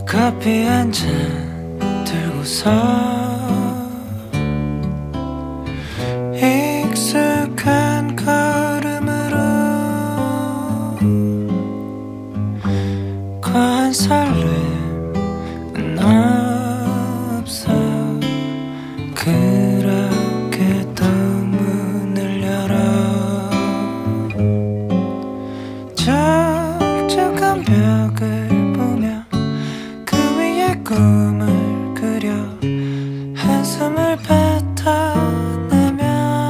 커피 한 잔 들고서 익숙한 걸음으로 과한 설렘은 없어. 그렇게 또 문을 열어 촉촉한 벽을 보며 그 위에 꿈을 그려 한숨을 뱉어내며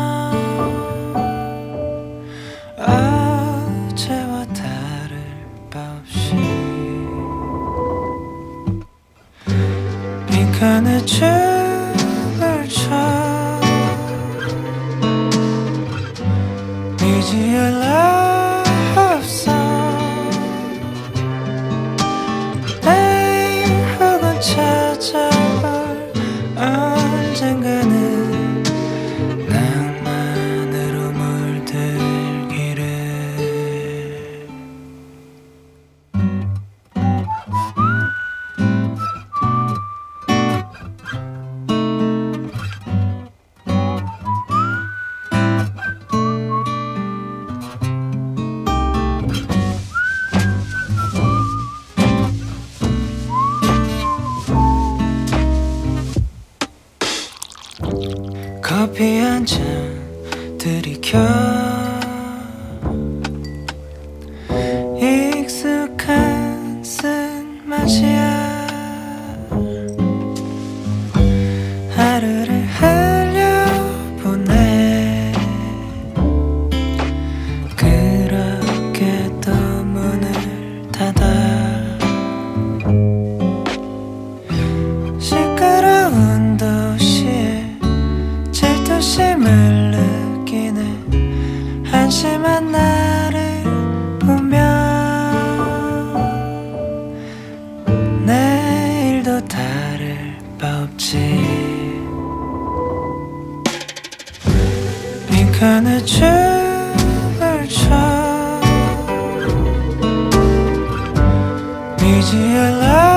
어제와 다를 바 없이 빈칸에 춤을 춰 미지의 love song. 내일 혹은 찾아올 언젠가는 낭만으로 물들기를. 커피 한 잔 들이켜 익숙한 쓴맛이야. 하루를 흘려보내 그렇게 또 문을 닫아 시끄러운 도시에 질투심을 느끼는 한심한 나를 보며 내일도 다를 바 없지. 빈칸에 춤을 춰 미지의